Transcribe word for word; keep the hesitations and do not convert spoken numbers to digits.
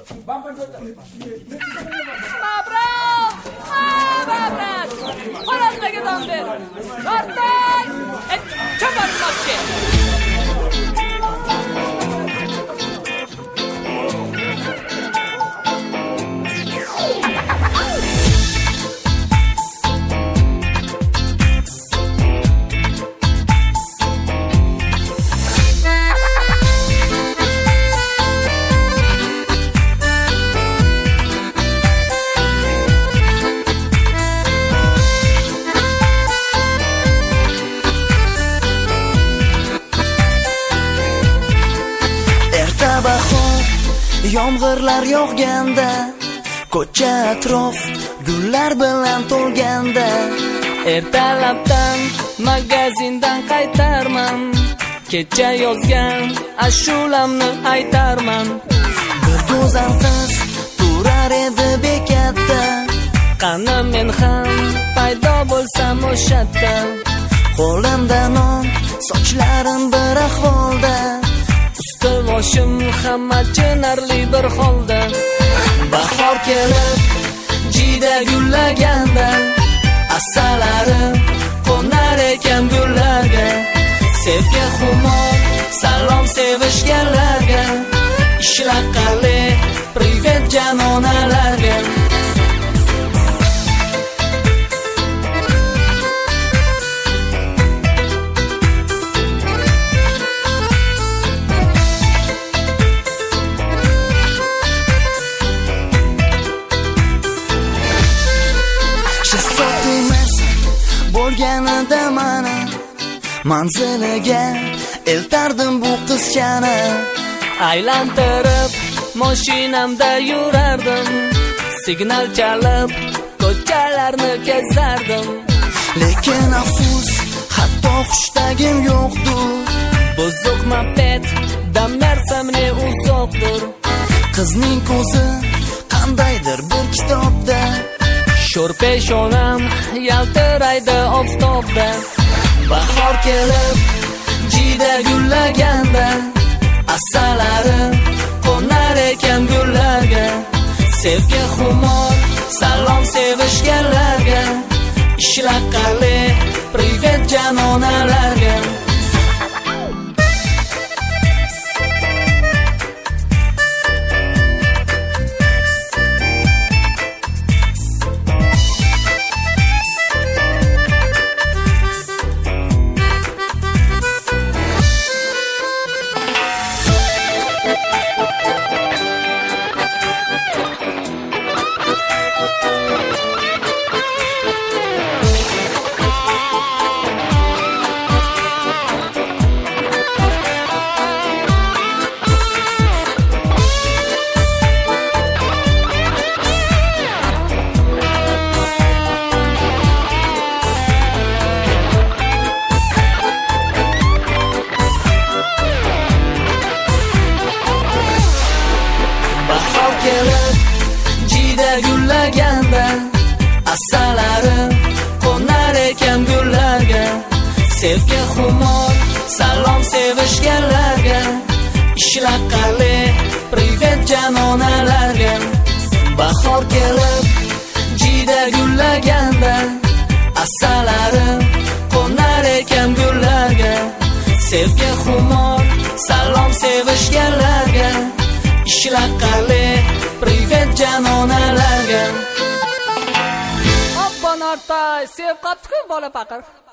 Mabrak! Mabrak! Xo'rozlarga dam ber. Ortay! Chabar qochki. Yomg'irlar yog'ganda, ko'cha atrof gullar bilan to'lganda, ertalabdan magazindan qaytarman, kecha yozgan ashulamni aytarman. Bir go'zal qiz turar edi bekatda, qani men ham paydo bo'lsam o'shatda. Qo'limda non, sochlarim bir ahvolda, usti boshim hamma chinarli bir holda. Bahor kelib jida gullaganda, asalari qo'nar ekan gullarga. Sevgi xumor salom sevishganlarga, ishlaqali privet janonalarga. Bo'lganida mana manziliga eltardim bu qizchani. Aylantirib mashinamda yurardim, signal chalib ko'chalarni kezardim. Lekin afsus, hatto xushtagim yo'qdir. Buzuq moped dam bersamni uzoqdir. Qizning ko'zi qandaydir bir kitobda, sho'r peshonam yaltiraydi oftobda. Bahor kelib jida gullaganda, asalari qo'nar ekan gullarga. Sevgi xumor salom sevishganlarga, ishlaqali privet janonalarga. Gullaganda, asalari qo'nar ekan gullarga. Sevgi xumor salom sevishganlarga, ishlaqali privet janonalarga. Bahor kelib jida gullaganda, asalari qo'nar ekan gullarga. Sevgi xumor salom sevishganlarga, ishlaqali privet janonalarga. Obbo Nortay, sev qopti-ku bola paqir.